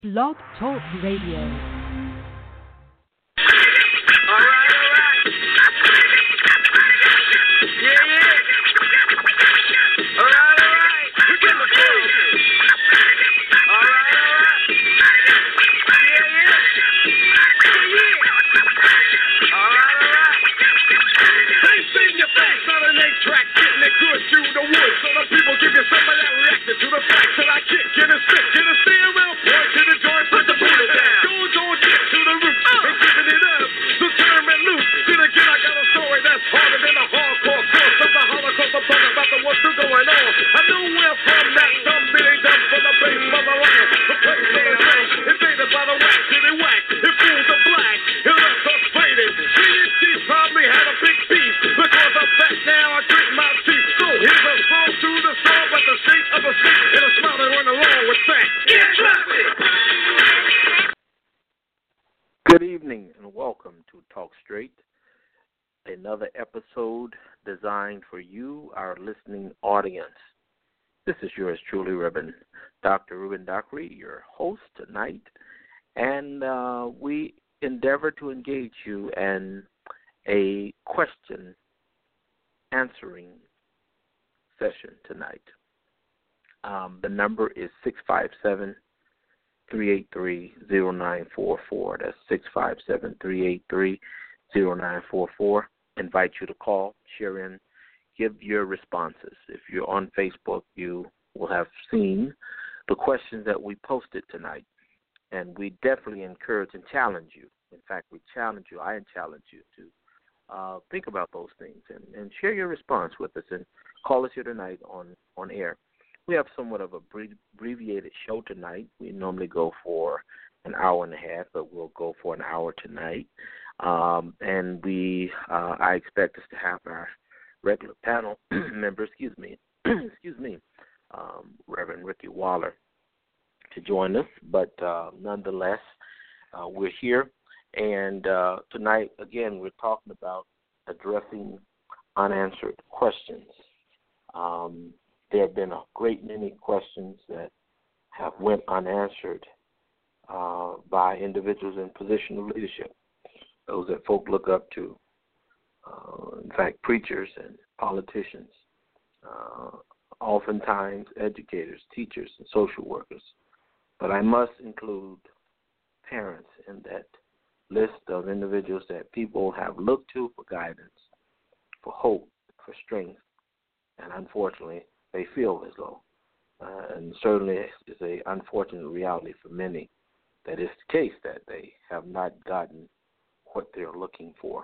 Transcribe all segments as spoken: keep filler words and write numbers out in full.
Blog Talk Radio. Good evening and welcome to Talk Straight, another episode designed for you, our listening audience. This is yours truly, Reverend Doctor Ruben Dockery, your host tonight, and uh, we endeavor to engage you in a question answering session tonight. Um, the number is six five seven, three eight three, zero nine four four. That's six five seven, three eight three, zero nine four four. Invite you to call, share in, give your responses. If you're on Facebook, you will have seen the questions that we posted tonight. And we definitely encourage and challenge you. In fact, we challenge you, I challenge you to uh, think about those things and, and share your response with us and call us here tonight on, on air. We have somewhat of a abbreviated show tonight. We normally go for an hour and a half, but we'll go for an hour tonight. Um, and we, uh, I expect us to have our regular panel member, excuse me, excuse me, um, Reverend Ricky Waller, to join us. But uh, nonetheless, uh, we're here. And uh, tonight, again, we're talking about addressing unanswered questions. Um, There have been a great many questions that have went unanswered uh, by individuals in position of leadership, those that folk look up to, uh, in fact, preachers and politicians, uh, oftentimes educators, teachers, and social workers. But I must include parents in that list of individuals that people have looked to for guidance, for hope, for strength, and unfortunately, they feel as though, uh, and certainly it's an unfortunate reality for many, that it's the case that they have not gotten what they're looking for.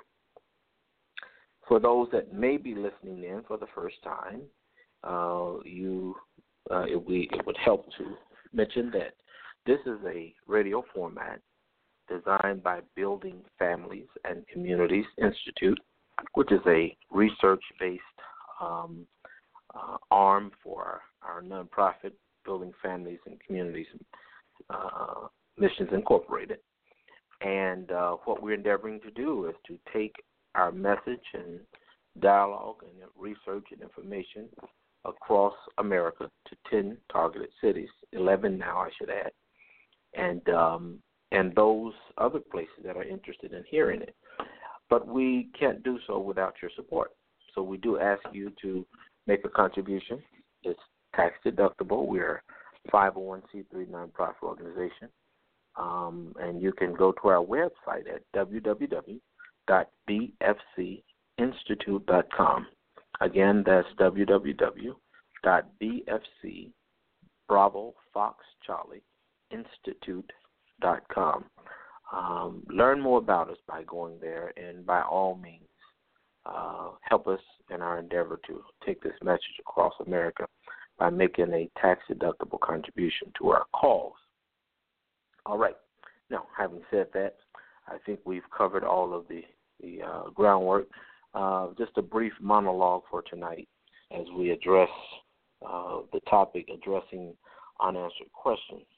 For those that may be listening in for the first time, uh, you, uh, it, we, it would help to mention that this is a radio format designed by Building Families and Communities Institute, which is a research-based um, Uh, arm for our, our nonprofit Building Families and Communities uh, Missions Incorporated. And uh, what we're endeavoring to do is to take our message and dialogue and research and information across America to ten targeted cities, eleven now I should add, and um, and those other places that are interested in hearing it. But we can't do so without your support. So we do ask you to make a contribution. It's tax deductible. We're a five oh one c three nonprofit organization. Um, and you can go to our website at w w w dot b f c institute dot com. Again, that's w w w dot b f c Bravo Fox Charlie Institute dot com. Um, learn more about us by going there, and by all means, Uh, help us in our endeavor to take this message across America by making a tax-deductible contribution to our cause. All right. Now, having said that, I think we've covered all of the, the uh, groundwork. Uh, just a brief monologue for tonight as we address uh, the topic addressing unanswered questions.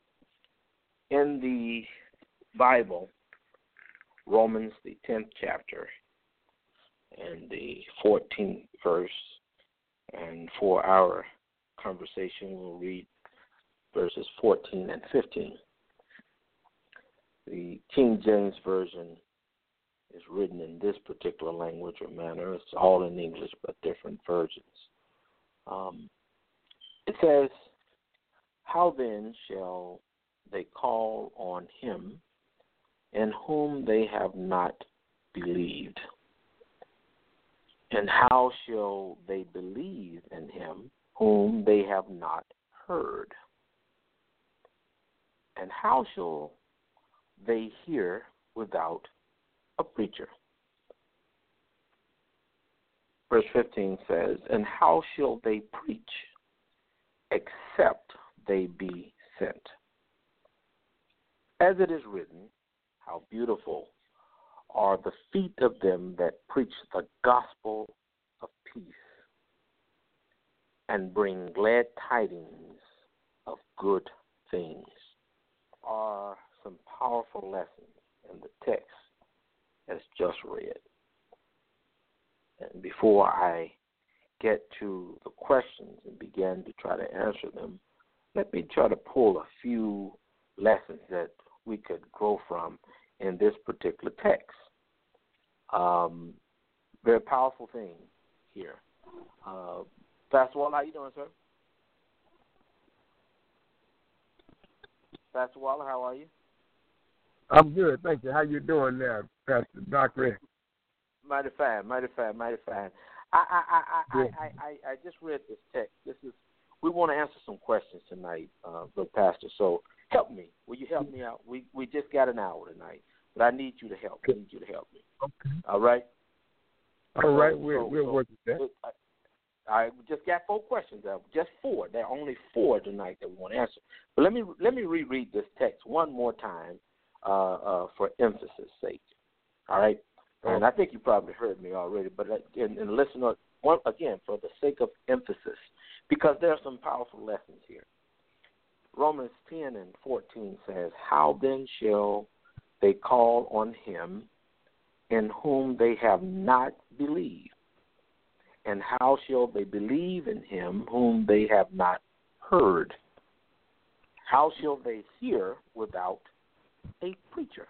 In the Bible, Romans, the tenth chapter, and the fourteenth verse, and for our conversation we'll read verses fourteen and fifteen. King James Version is written in this particular language or manner. It's all in English, but different versions. Um, it says, how then shall they call on him in whom they have not believed? And how shall they believe in him whom they have not heard? And how shall they hear without a preacher? Verse fifteen says, and how shall they preach except they be sent? As it is written, how beautiful are the feet of them that preach the gospel of peace and bring glad tidings of good things. Are some powerful lessons in the text as just read. And before I get to the questions and begin to try to answer them, let me try to pull a few lessons that we could grow from in this particular text. Um, very powerful thing here. Uh, Pastor Waller, how you doing, sir? Pastor Waller, how are you? I'm good, thank you. How you doing there, Pastor Doctor? Mighty fine, mighty fine, mighty fine. I I I I, yeah. I, I, I just read this text. This is we want to answer some questions tonight, uh, but Pastor. So help me. Will you help me out? We we just got an hour tonight, but I need you to help. I need you to help me. Okay. All right. All right, so, we'll so, we'll so, work with that. I, I just got four questions. Uh, just four. There are only four tonight that we want to answer. But let me let me reread this text one more time uh, uh, for emphasis' sake. All right. And I think you probably heard me already, but and, and listen one, again for the sake of emphasis, because there are some powerful lessons here. Romans ten and fourteen says, how then shall they call on him in whom they have not believed? And how shall they believe in him whom they have not heard? How shall they hear without a preacher?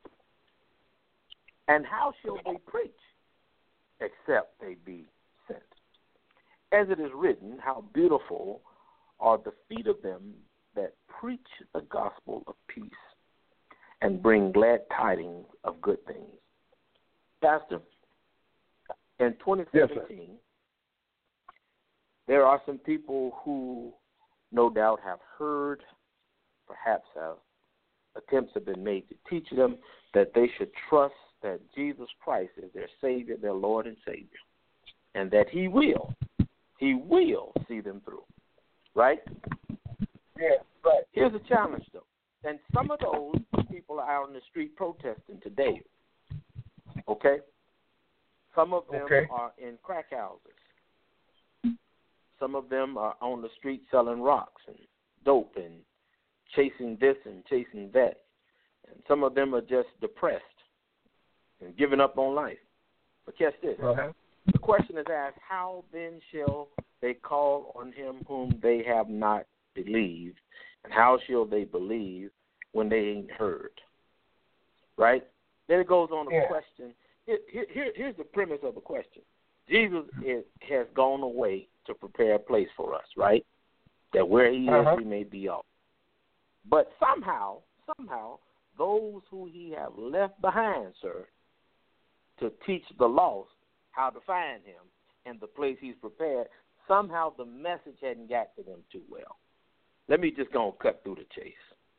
And how shall they preach except they be sent? As it is written, how beautiful are the feet of them that preach the gospel of peace and bring glad tidings of good things. Pastor, in twenty seventeen, yes, there are some people who no doubt have heard, perhaps have attempts have been made to teach them that they should trust that Jesus Christ is their Savior, their Lord and Savior, and that he will, he will see them through, right? Yeah, right. Here's a challenge, though. And some of those people are out on the street protesting today, okay? Some of them okay. are in crack houses. Some of them are on the street selling rocks and dope and chasing this and chasing that. And some of them are just depressed and giving up on life. But catch this. Uh-huh. The question is asked, how then shall they call on him whom they have not believed? And how shall they believe when they ain't heard? Right? Then it goes on to yeah. question. Here, here, here's the premise of the question. Jesus is, has gone away to prepare a place for us, right? That where he uh-huh. is, we may be all. But somehow, somehow, those who he have left behind, sir, to teach the lost how to find him and the place he's prepared, somehow the message hadn't got to them too well. Let me just go and cut through the chase.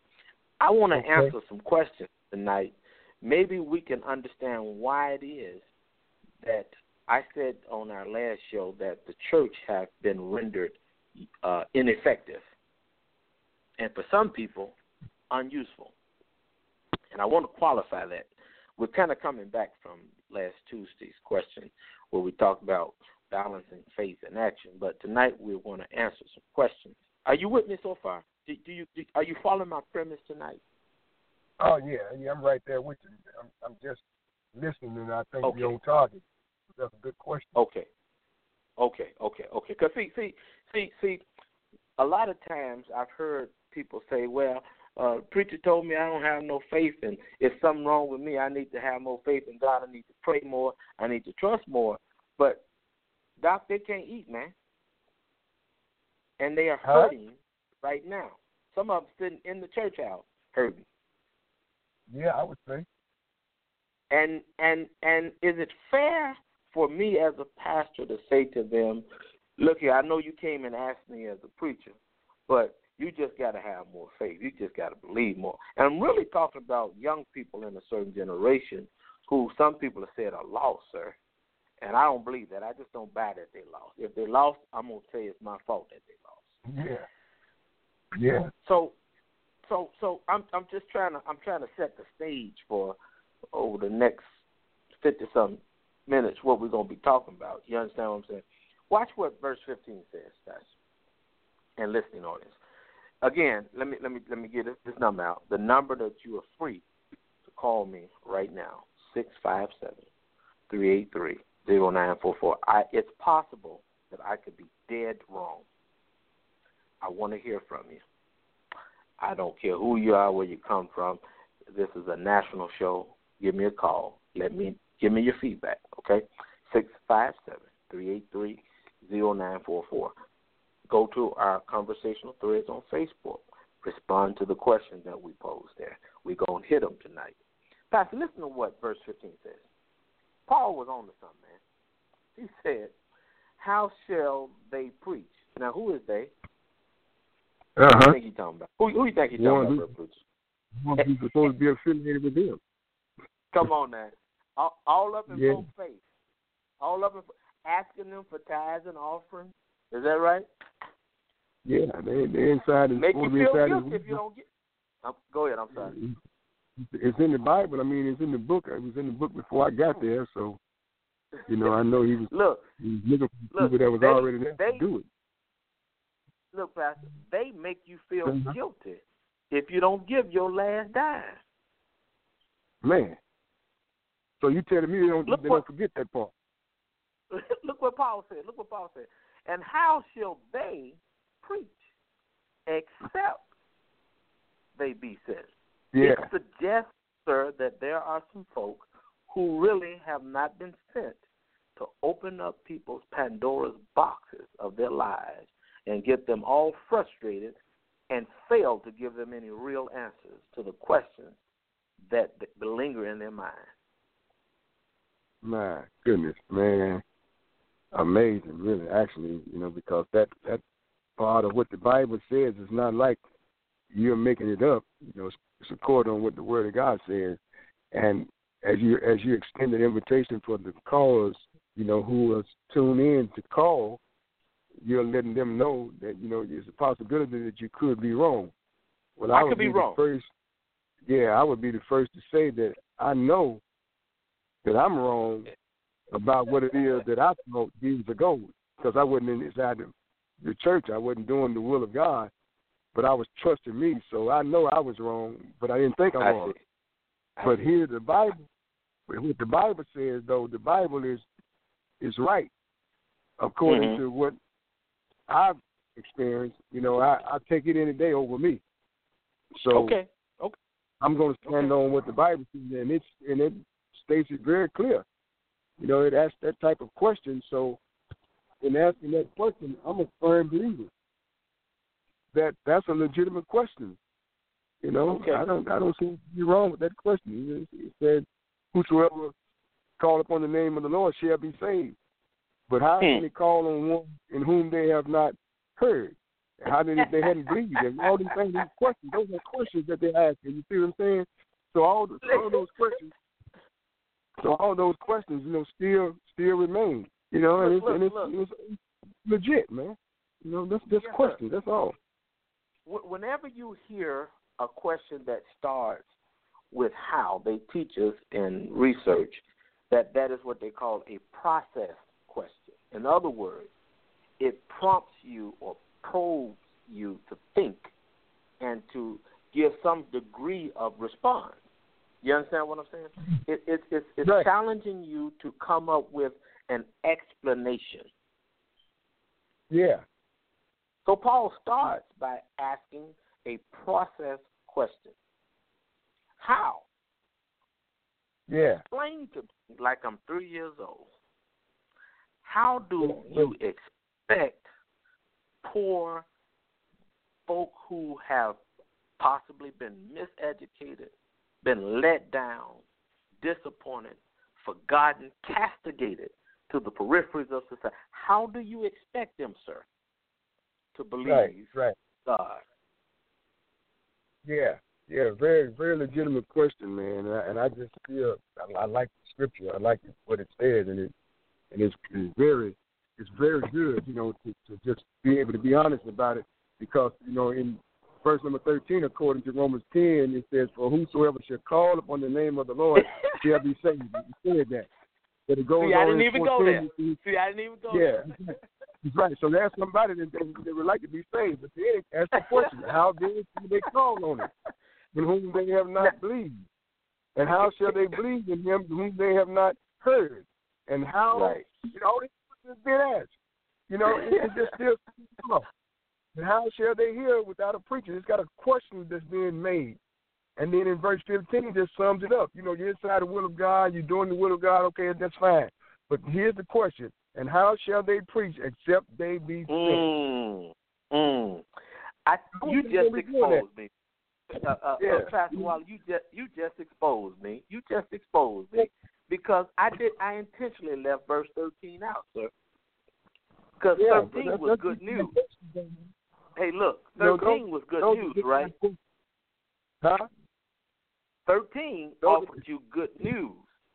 I want to okay. answer some questions tonight. Maybe we can understand why it is that I said on our last show that the church has been rendered uh, ineffective, and for some people, unuseful. And I want to qualify that. We're kind of coming back from last Tuesday's question where we talked about balancing faith and action, but tonight we want to answer some questions. Are you with me so far? Do, do you do, are you following my premise tonight? Oh yeah, yeah, I'm right there with you. I'm, I'm just listening, and I think okay. you're on target. That's a good question. Okay, okay, okay, okay. Because see, see, see, see, a lot of times I've heard people say, "Well, uh, preacher told me I don't have no faith, and if something wrong with me, I need to have more faith in God. I need to pray more. I need to trust more. But, Doc, they can't eat, man. And they are hurting huh? right now. Some of them sitting in the church house hurting. Yeah, I would say. And and and is it fair for me as a pastor to say to them, look here, I know you came and asked me as a preacher, but you just got to have more faith. You just got to believe more. And I'm really talking about young people in a certain generation who some people have said are lost, sir. And I don't believe that. I just don't buy that they lost. If they lost, I'm going to say it's my fault that they Yeah. lost. Yeah. So so so I'm I'm just trying to I'm trying to set the stage for over the next fifty something minutes what we're going to be talking about. You understand what I'm saying? Watch what verse fifteen says, guys, and listening audience. Again, let me let me let me get this number out. The number that you are free to call me right now, six five seven, three eight three, zero nine four four. I it's possible that I could be dead wrong. I want to hear from you. I don't care who you are, where you come from. This is a national show. Give me a call. Let me give me your feedback, okay? six five seven, three eight three, zero nine four four. Go to our conversational threads on Facebook. Respond to the questions that we pose there. We're going to hit them tonight. Pastor, listen to what verse fifteen says. Paul was on to something, man. He said, how shall they preach? Now, who is they? Uh-huh. Who do you think he's talking about? Who, who you think he's talking One about, who, preacher? one who's supposed to be affiliated with them. Come on now. All, all up in Yeah. folks' face. All up in asking them for tithes and offerings. Is that right? Yeah, they they inside. Make you feel inside guilty if you don't get. Oh, go ahead. I'm sorry. It's in the Bible. I mean, it's in the book. It was in the book before I got there, so you know I know he was. Look, he was looking for look, people that was they, already there they, to do it. Look, Pastor, they make you feel Mm-hmm. guilty if you don't give your last dime. Man, so you telling me they don't Look they what, don't forget that part? Look what Paul said. Look what Paul said. And how shall they preach except they be sent? Yeah. It suggests, sir, that there are some folk who really have not been sent to open up people's Pandora's boxes of their lives and get them all frustrated and fail to give them any real answers to the questions that linger in their mind. My goodness, man. Amazing, really, actually, you know, because that, that part of what the Bible says is not like you're making it up. You know, it's, it's according to what the Word of God says. And as you as you extend the invitation for the callers, you know, who are tuned in to call, you're letting them know that, you know, there's a possibility that you could be wrong. Well, I, I would could be, be wrong. The first, yeah, I would be the first to say that I know that I'm wrong about what it is that I thought years ago, because I wasn't inside the, the church. I wasn't doing the will of God, but I was trusting me. So I know I was wrong, but I didn't think I, I was. See. I but see. here the Bible, what the Bible says, though, the Bible is is right according mm-hmm. to what I've experienced. You know, I, I take it any day over me. So okay, okay, I'm going to stand okay. on what the Bible says, and it's and it states it very clear. You know, it asks that type of question. So in asking that question, I'm a firm believer that that's a legitimate question. You know, okay. I don't I don't see anything wrong with that question. It said, "Whosoever call upon the name of the Lord shall be saved." But how hmm. can they call on one in whom they have not heard? How did they hadn't believed? And all these things, these questions, those are questions that they're asking. You see what I'm saying? So all the, all those questions, so all those questions, you know, still still remain. You know, and, Look, it's, look, and it's, look. it's legit, man. You know, that's just yes, questions. Sir. That's all. Whenever you hear a question that starts with how, they teach us in research that that is what they call a process question. In other words, it prompts you or probes you to think and to give some degree of response. You understand what I'm saying? It, it, it's it's right. challenging you to come up with an explanation. Yeah. So Paul starts by asking a process question. How? Yeah. Explain to me, like I'm three years old, how do you expect poor folk who have possibly been miseducated, been let down, disappointed, forgotten, castigated to the peripheries of society, how do you expect them, sir, to believe right, right. God? Yeah, yeah, very, very legitimate question, man. And I, and I just feel I, I like the scripture. I like what it says, and it and it's, it's very, it's very good, you know, to, to just be able to be honest about it, because you know in verse number thirteen, according to Romans ten, it says, "For whosoever shall call upon the name of the Lord shall be saved." It said that. But it goes See, I on didn't in even go there. See, See, I didn't even go yeah. there. That's right. So there's somebody that they, they would like to be saved. But then ask the question, how then do they call on him, in whom they have not believed? And how shall they believe in him whom they have not heard? And how, right. you know, this has been asked. You know, it, it's just still tough. And how shall they hear without a preacher? It's got a question that's being made. And then in verse fifteen, it just sums it up. You know, you're inside the will of God, you're doing the will of God, okay, that's fine. But here's the question, and how shall they preach except they be sent? Mm, mm. I, you just exposed me. Uh, uh, yeah. uh, Pastor Waller, you just, you just exposed me. You just exposed me because I did. I intentionally left verse thirteen out, sir. Because yeah, thirteen that's, was that's, good that's, news. that's, Hey, look, no, thirteen was good those, news, right? Huh? thirteen those, offered you good news.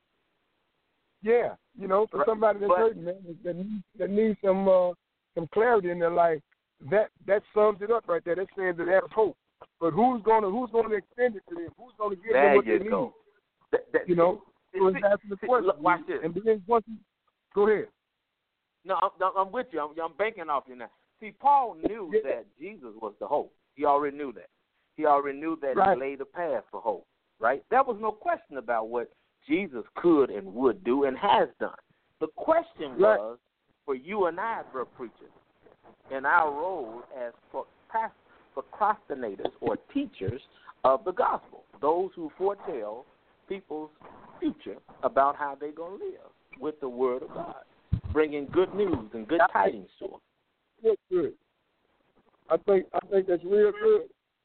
Yeah, you know, for right. somebody that's but, hurting, man, that needs, that needs some uh, some clarity in their life, that that sums it up right there. That's saying that there's hope. But who's gonna who's gonna extend it to them? Who's gonna give there them what you they go. need? That, that, You know, so it's see, asking the see, question. Look, watch this. And then once you, go ahead. No, I'm, I'm with you. I'm, I'm banking off you now. See, Paul knew yeah. that Jesus was the hope. He already knew that. He already knew that right. he laid a path for hope, right? There was no question about what Jesus could and would do and has done. The question right. was for you and I, bro preachers, in our role as procrastinators or teachers of the gospel, those who foretell people's future about how they're going to live with the word of God, bringing good news and good tidings to them. That's good. I think I think that's real good.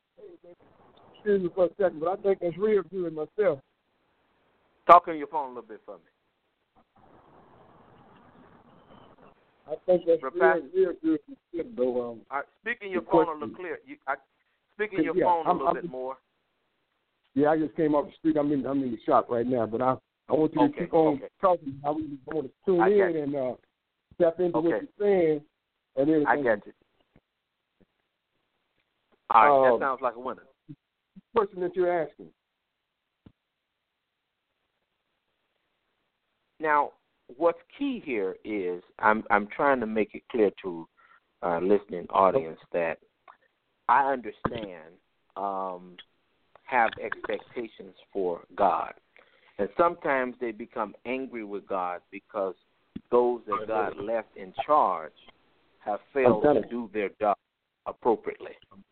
Excuse me for a second, but I think that's real good myself. Talk on your phone a little bit for me. I think that's real, real good. Though, um, All right, speaking your phone a little clear. You, I, speaking your yeah, phone a I'm, little I'm, bit more. Yeah, I just came off the street. I'm in I'm in the shop right now, but I I want you to okay, keep on okay. talking. I really want to tune I in and uh, step into okay. what you're saying and everything. I get you. All right, uh, that sounds like a winner. Question that you're asking. Now, what's key here is I'm I'm trying to make it clear to our listening audience that I understand, um, have expectations for God, and sometimes they become angry with God because those that God left in charge have failed to do their job appropriately.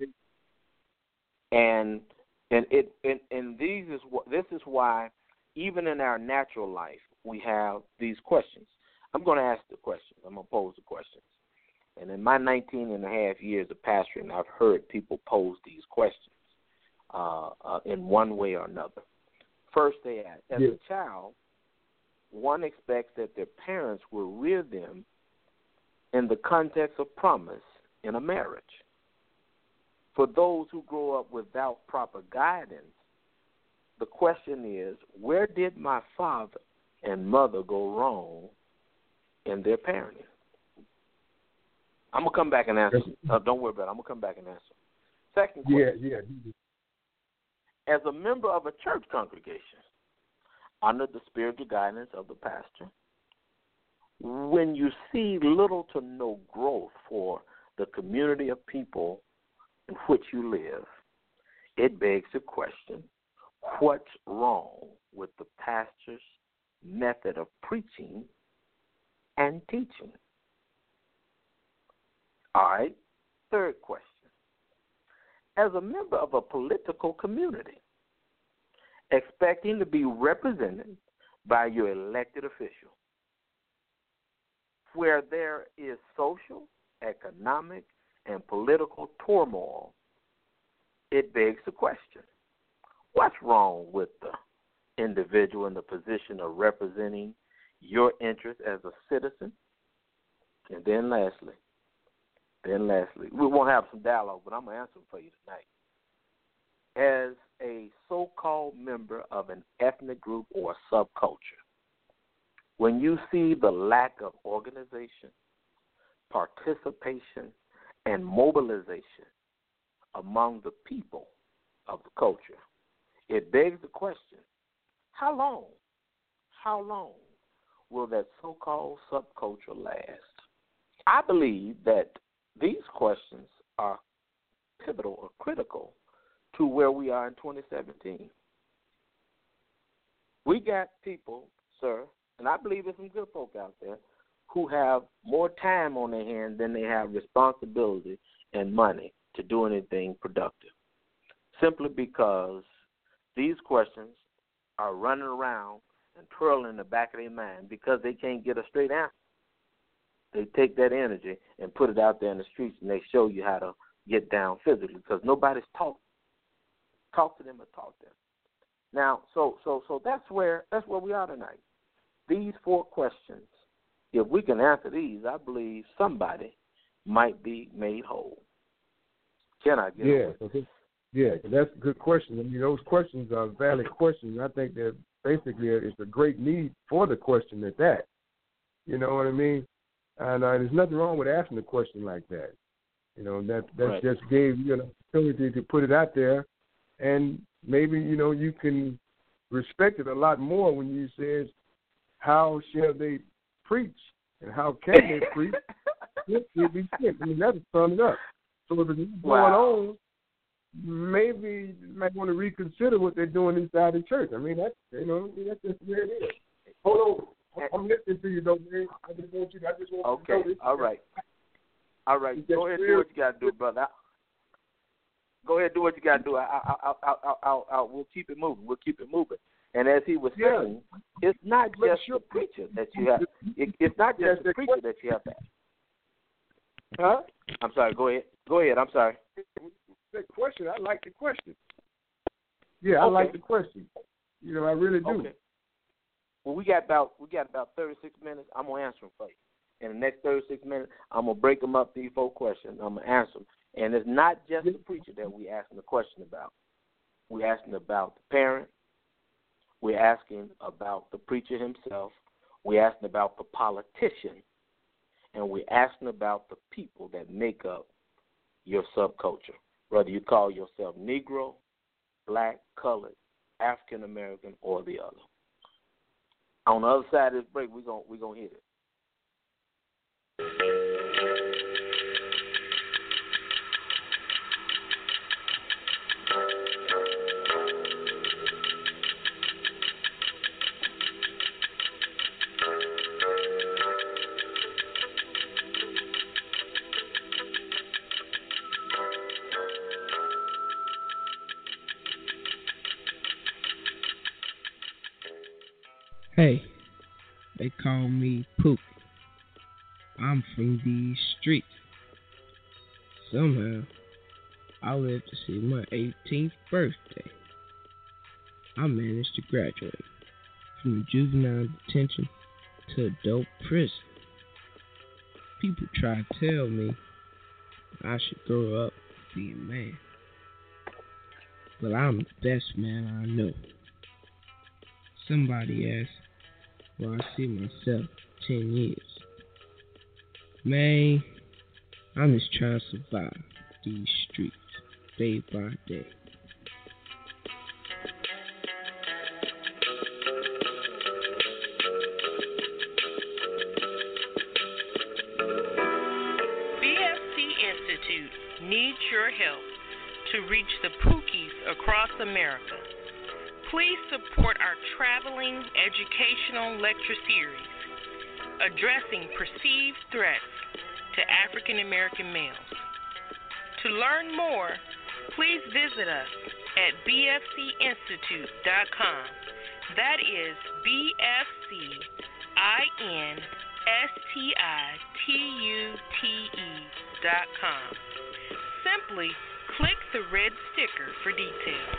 And and it and, and these is what this is why even in our natural life we have these questions. I'm going to ask the questions. I'm going to pose the questions. And in my nineteen and a half years of pastoring, I've heard people pose these questions uh, uh, in one way or another. First, they ask, as yeah. a child, one expects that their parents will rear them in the context of promise in a marriage. For those who grow up without proper guidance, the question is, where did my father and mother go wrong in their parenting? I'm going to come back and answer. Uh, don't worry about it. I'm going to come back and answer. Second question. Yeah, yeah. As a member of a church congregation, under the spiritual guidance of the pastor, when you see little to no growth for the community of people in which you live, it begs the question, what's wrong with the pastor's method of preaching and teaching? All right, third question. as a member of a political community, expecting to be represented by your elected official. Where there is social, economic, and political turmoil, it begs the question, what's wrong with the individual in the position of representing your interests as a citizen? And then lastly, then lastly, we won't have some dialogue, but I'm going to answer them for you tonight. As a so-called member of an ethnic group or subculture, when you see the lack of organization, participation, and mobilization among the people of the culture, it begs the question, how long, how long will that so-called subculture last? I believe that these questions are pivotal or critical to where we are in twenty seventeen. We got people, sir, and I believe there's some good folk out there, who have more time on their hands than they have responsibility and money to do anything productive, simply because these questions are running around and twirling in the back of their mind because they can't get a straight answer. They take that energy and put it out there in the streets, and they show you how to get down physically because nobody's taught talk to them or taught them. Now, so so so that's where that's where we are tonight. These four questions, if we can answer these, I believe somebody might be made whole. Can I get Yeah, okay. Yeah, that's a good question. I mean, those questions are valid questions. I think that basically it's a great need for the question at that. You know what I mean? And uh, there's nothing wrong with asking a question like that. You know, that that right. just gave you an opportunity to put it out there, and maybe, you know, you can respect it a lot more when you says, how shall they preach and how can they preach? It will be sick. I mean, that'll sum it up. So if it's wow. going on, maybe you might want to reconsider what they're doing inside the church. I mean, that's, you know, that's just where it is. Hold on. I'm listening to you, though, man. I just want you. I just want okay. you to know this. All right. All right. Go ahead and do what you got to do, brother. Go ahead and do what you got to do. I, I, I, I, I, I, I, we'll keep it moving. We'll keep it moving. And as he was saying, yeah. it's not just the preacher that you have. It, it's not just the preacher that you have to. Huh? I'm sorry. Go ahead. Go ahead. I'm sorry. That question, I like the question. Yeah, I okay. like the question. You know, I really do. Okay. Well, we got about we got about thirty-six minutes. I'm gonna answer them for you. In the next thirty-six minutes, I'm gonna break them up these four questions. I'm gonna answer them. And it's not just the preacher that we asking the question about. We're asking about the parent. We're asking about the preacher himself. We're asking about the politician. And we're asking about the people that make up your subculture, whether you call yourself Negro, Black, Colored, African American, or the other. On the other side of this break, we're going we're gonna hit it. Hey, they call me Pook. I'm from these streets. Somehow, I lived to see my eighteenth birthday. I managed to graduate from juvenile detention to adult prison. People try to tell me I should grow up and be a man. But I'm the best man I know. Somebody asked where I see myself ten years. Man, I'm just trying to survive these streets day by day. B F C Institute needs your help to reach the Pookies across America. Please support our traveling educational lecture series addressing perceived threats to African American males. To learn more, please visit us at b f c institute dot com. That is B F C I N S T I T U T E dot com. Simply click the red sticker for details.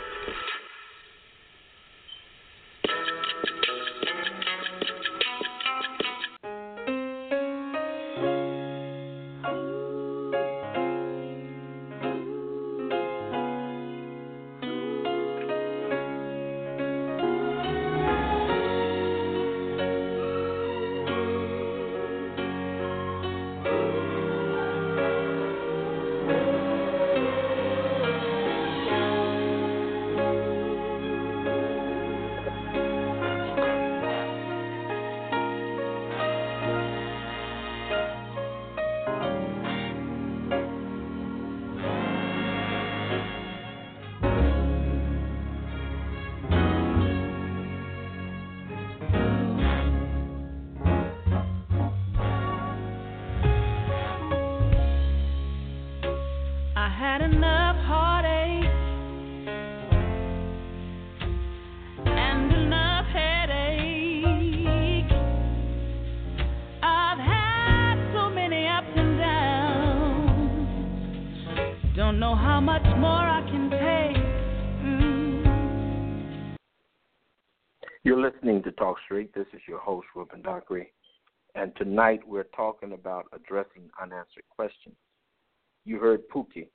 You're listening to Talk Straight. This is your host, Ruben Dockery, and tonight we're talking about addressing unanswered questions. You heard Pookie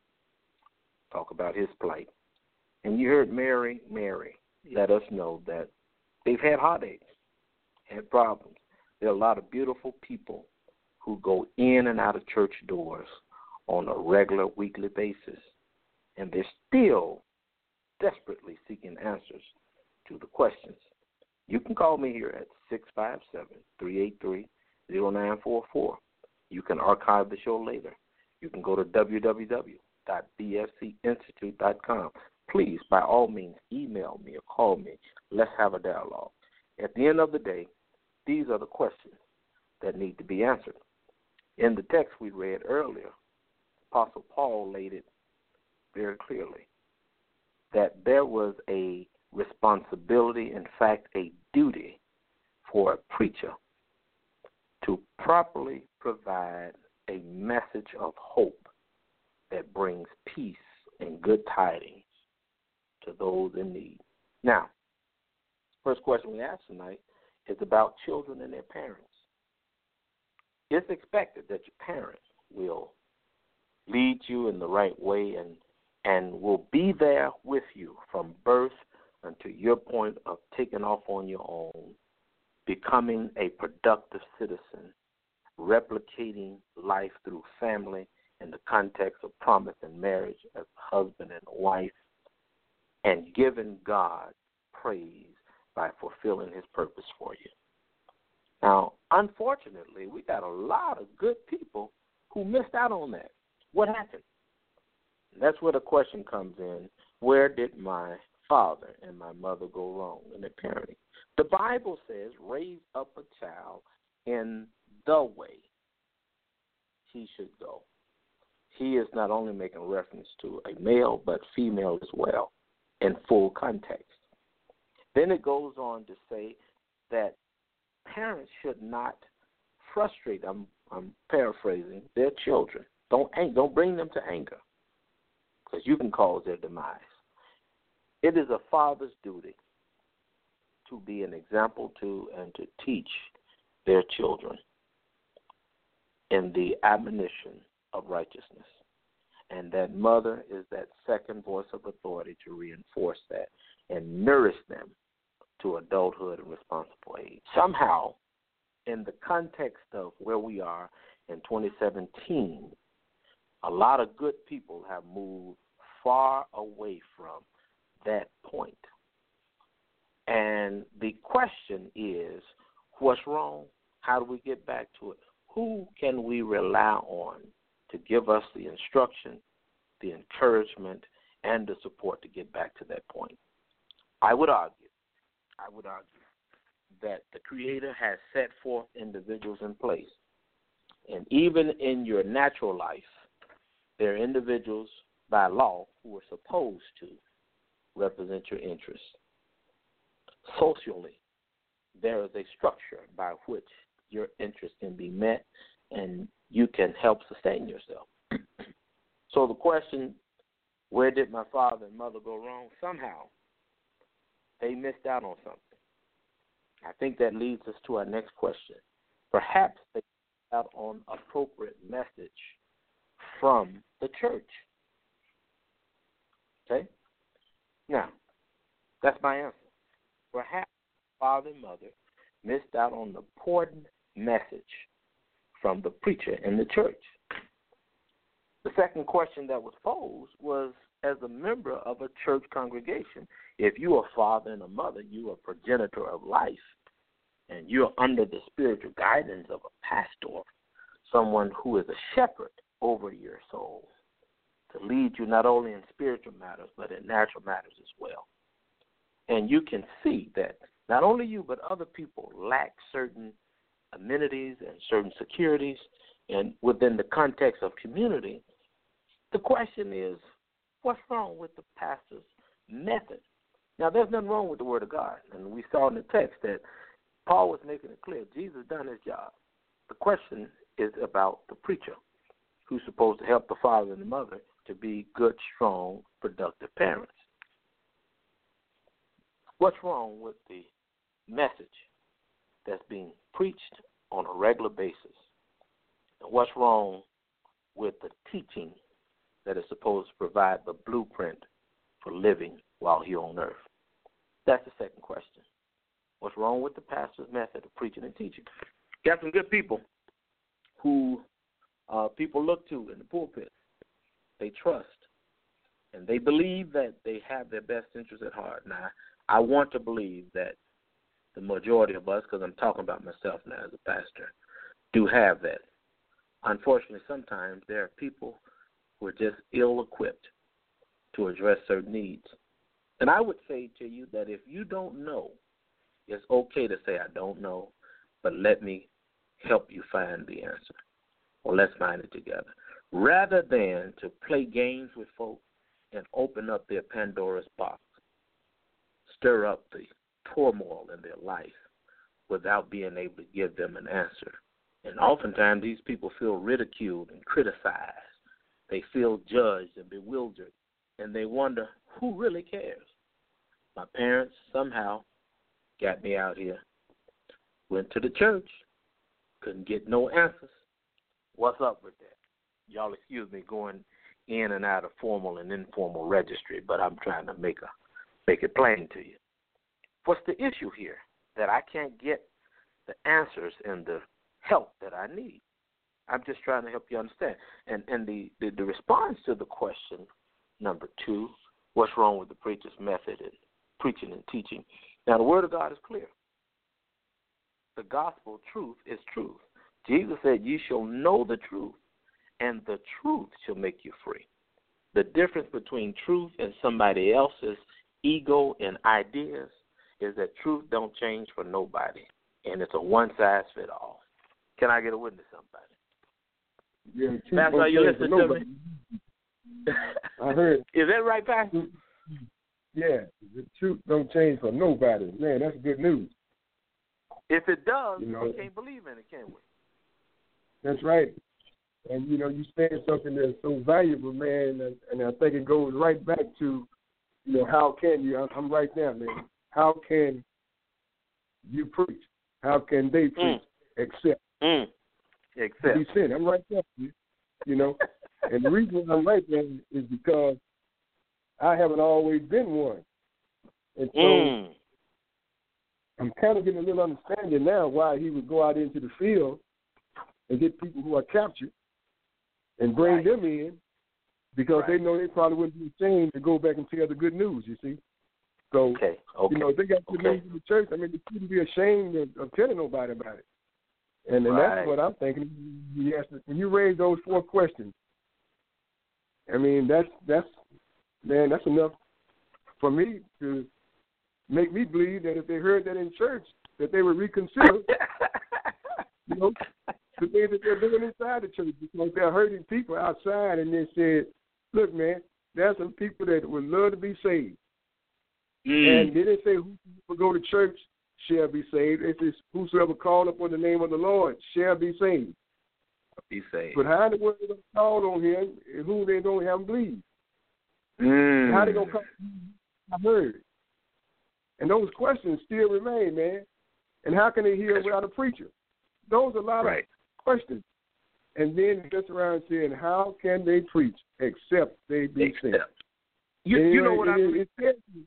talk about his plight, and you heard Mary, Mary let us know that they've had heartaches, had problems. There are a lot of beautiful people who go in and out of church doors on a regular weekly basis, and they're still desperately seeking answers to the questions. You can call me here at six five seven, three eight three, zero nine four four. You can archive the show later. You can go to w w w dot b f c institute dot com. Please, by all means, email me or call me. Let's have a dialogue. At the end of the day, these are the questions that need to be answered. In the text we read earlier, Apostle Paul laid it very clearly that there was a responsibility, in fact, a duty for a preacher to properly provide a message of hope that brings peace and good tidings to those in need. Now, first question we ask tonight is about children and their parents. It's expected that your parents will lead you in the right way and and will be there with you from birth until your point of taking off on your own, becoming a productive citizen, replicating life through family in the context of promise and marriage as husband and wife, and giving God praise by fulfilling his purpose for you. Now, unfortunately, we got a lot of good people who missed out on that. What happened? And that's where the question comes in. Where did my father and my mother go wrong in their parenting? The Bible says, raise up a child in the way he should go. He is not only making reference to a male, but female as well, in full context. Then it goes on to say that parents should not frustrate, I'm, I'm paraphrasing, their children. Don't, don't bring them to anger, because you can cause their demise. It is a father's duty to be an example to and to teach their children in the admonition of righteousness. And that mother is that second voice of authority to reinforce that and nourish them to adulthood and responsible age. Somehow, in the context of where we are in twenty seventeen, a lot of good people have moved far away from that point. And the question is, what's wrong? How do we get back to it? Who can we rely on to give us the instruction, the encouragement, and the support to get back to that point? I would argue, I would argue that the Creator has set forth individuals in place. And even in your natural life, there are individuals by law who are supposed to represent your interests. Socially, there is a structure by which your interests can be met and you can help sustain yourself. So the question, where did my father and mother go wrong? Somehow they missed out on something. I think that leads us to our next question. Perhaps they missed out on appropriate message from the church. Okay? Now, that's my answer. Perhaps father and mother missed out on the important message from the preacher in the church. The second question that was posed was, as a member of a church congregation, if you are a father and a mother, you are a progenitor of life, and you're under the spiritual guidance of a pastor, someone who is a shepherd over your soul, to lead you not only in spiritual matters, but in natural matters as well. And you can see that not only you, but other people lack certain amenities and certain securities, and within the context of community, the question is, what's wrong with the pastor's method? Now, there's nothing wrong with the Word of God, and we saw in the text that Paul was making it clear. Jesus done his job. The question is about the preacher, who's supposed to help the father and the mother to be good, strong, productive parents. What's wrong with the message that's being preached on a regular basis? And what's wrong with the teaching that is supposed to provide the blueprint for living while here on earth? That's the second question. What's wrong with the pastor's method of preaching and teaching? Got some good people who uh, people look to in the pulpit. They trust, and they believe that they have their best interests at heart. Now, I want to believe that the majority of us, because I'm talking about myself now as a pastor, do have that. Unfortunately, sometimes there are people who are just ill-equipped to address certain needs. And I would say to you that if you don't know, it's okay to say, I don't know, but let me help you find the answer, or let's find it together, rather than to play games with folks and open up their Pandora's box, stir up the turmoil in their life without being able to give them an answer. And oftentimes these people feel ridiculed and criticized. They feel judged and bewildered, and they wonder, who really cares? My parents somehow got me out here, went to the church, couldn't get no answers. What's up with that? Y'all excuse me going in and out of formal and informal registry, but I'm trying to make a make it plain to you. What's the issue here? That I can't get the answers and the help that I need. I'm just trying to help you understand. And and the, the, the response to the question, number two, what's wrong with the preacher's method in preaching and teaching? Now, the Word of God is clear. The gospel truth is truth. Jesus said, you shall know the truth, and the truth shall make you free. The difference between truth and somebody else's ego and ideas is that truth don't change for nobody, and it's a one-size-fit-all. Can I get a witness, somebody? Yeah, Pastor, are you listening to me? I heard. Is that right, Pastor? Yeah, the truth don't change for nobody. Man, that's good news. If it does, you know, we can't believe in it, can we? That's right. And, you know, you said something that's so valuable, man, and, and I think it goes right back to, you know, how can you, I'm right there, man, how can you preach? How can they preach? Mm. Except. Mm. Except. Be sent. I'm right there, you know. And the reason I'm right there is because I haven't always been one. And so mm. I'm kind of getting a little understanding now why he would go out into the field and get people who are captured and bring right. them in because right. they know they probably wouldn't be ashamed to go back and tell the good news, you see. So, okay. Okay. you know, if they got good okay. news in the church, I mean, they shouldn't be ashamed of, of telling nobody about it. And, and right. that's what I'm thinking. Yes, when you raise those four questions, I mean, that's, that's man, that's enough for me to make me believe that if they heard that in church, that they would reconsider, you know, the things that they're doing inside the church because they're hurting people outside. And they said, look, man, there's some people that would love to be saved. Mm. And they didn't say who will go to church shall be saved. It says whosoever called upon the name of the Lord shall be saved. Be saved. But how in the world they going to call on him and who they don't have believe? Mm. How they going to come? I heard. And those questions still remain, man. And how can they hear That's without a preacher? Those are a lot right. of questions. And then just around saying, how can they preach except they be Except. sent? You, And you it- know what it- I it- mean? it says-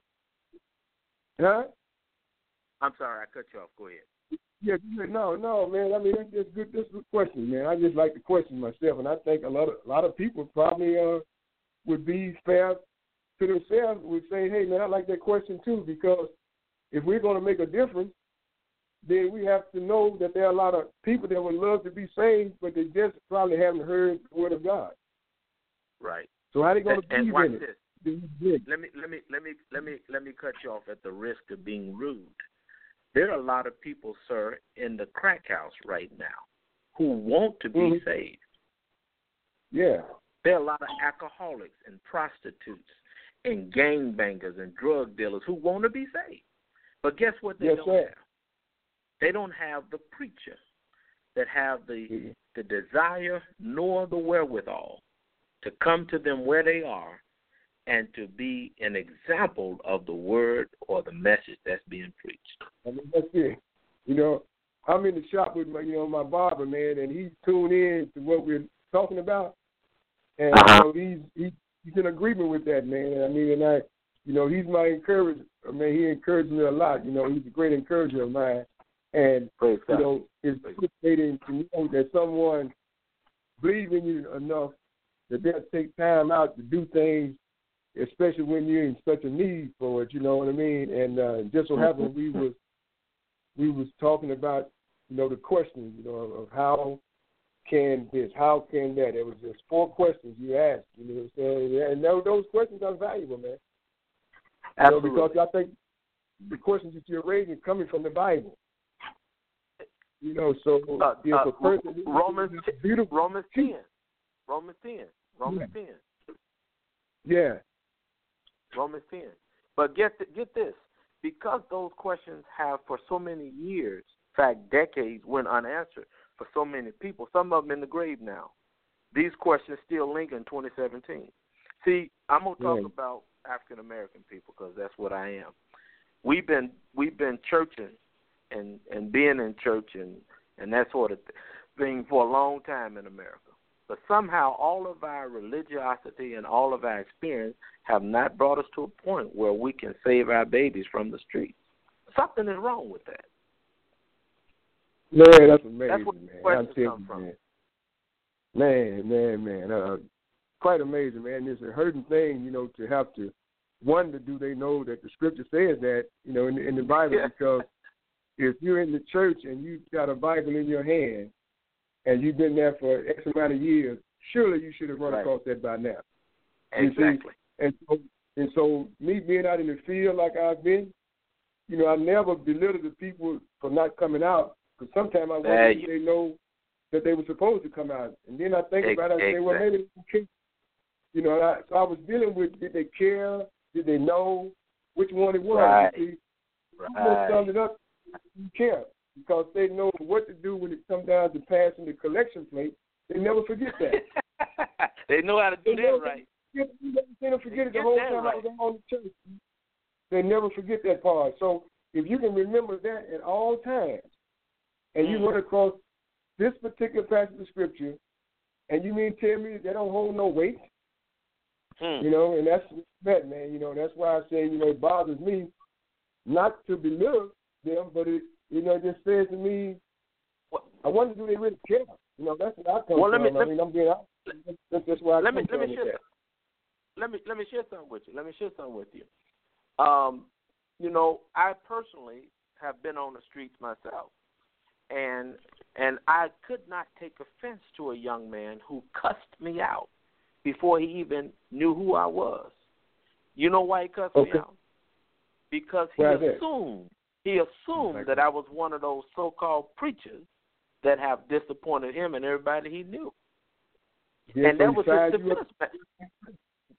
Huh? I'm sorry, I cut you off. Go ahead. Yeah, yeah, no, no, man. I mean, that's just good. That's a good question, man. I just like to question myself, and I think a lot of a lot of people probably uh would be fair to themselves. Would say, hey, man, I like that question too, because if we're going to make a difference, then we have to know that there are a lot of people that would love to be saved, but they just probably haven't heard the word of God. Right. So how are they going to And, and believe watch in it? this. Yeah. Let me let me let me let me let me cut you off at the risk of being rude. There are a lot of people, sir, in the crack house right now who want to be Mhm. saved. Yeah. There are a lot of alcoholics and prostitutes and gangbangers and drug dealers who want to be saved. But guess what they Yes, don't sir. have? They don't have the preacher that have the Mhm. the desire nor the wherewithal to come to them where they are and to be an example of the word or the message that's being preached. I mean, that's it. You know, I'm in the shop with my, you know, my barber, man, and he's tuned in to what we're talking about, and Uh-huh. you know, he's he, he's in agreement with that, man. I mean, and I, you know, he's my encourager. I mean, he encourages me a lot. You know, he's a great encourager of mine, and Praise you God. know, it's frustrating to know that someone believes in you enough that they'll take time out to do things, especially when you're in such a need for it, you know what I mean? And uh, just so happened we was we was talking about, you know, the questions, you know, of how can this, how can that. It was just four questions you asked, you know what I'm saying? And those, those questions are valuable, man. You know, Absolutely. because I think the questions that you're raising are coming from the Bible. You know, so Uh, if uh, a person Romans, beautiful, Romans ten. Romans ten. Romans Yeah. ten. yeah, Romans ten. But get th- get this, because those questions have for so many years, in fact decades, went unanswered for so many people, some of them in the grave now. These questions still linger in twenty seventeen. See, I'm gonna talk Yeah. about African American people because that's what I am. We've been we've been churching and and being in church and and that sort of thing for a long time in America. But somehow all of our religiosity and all of our experience have not brought us to a point where we can save our babies from the streets. Something is wrong with that. man, that's amazing, That's where the man. questions I'm telling come you, from. Man, man, man, man. Uh, quite amazing, man. It's a hurting thing, you know, to have to wonder, do they know that the scripture says that, you know, in, in the Bible? Yeah. Because if you're in the church and you've got a Bible in your hand and you've been there for X amount of years, surely you should have run Right. across that by now. You see? Exactly. And so, and so me being out in the field like I've been, you know, I never belittle the people for not coming out, because sometimes I wonder There if you- they know that they were supposed to come out. And then I think Ex- about it, I say, well, maybe exactly. they care. You know, I, so I was dealing with, did they care? Did they know which one it was? Right. You see, I Right. summed it up, you care, because they know what to do when it comes down to passing the collection plate. They never forget that. They know how to do They that never, right. They never forget it the Get whole that time right. I was on the church. They never forget that part. So if you can remember that at all times, and you Mm. run across this particular passage of scripture, and you mean tell me they don't hold no weight? Hmm. You know, and that's that, man. You know, that's why I say, you know, it bothers me not to belittle them, but it, you know, it just says to me, Well- I wonder, do they really care? You know, that's what I come Well, let from. me- I mean, I'm being honest. That's, that's where I let come me from let me with share that. let me let me share something with you. Let me share something with you. Um, you know, I personally have been on the streets myself, and and I could not take offense to a young man who cussed me out before he even knew who I was. You know why he cussed Okay. me out? Because he Why is that? assumed he assumed that I was one of those so-called preachers that have disappointed him and everybody he knew. Yeah, and so that he was his sized you up. defense.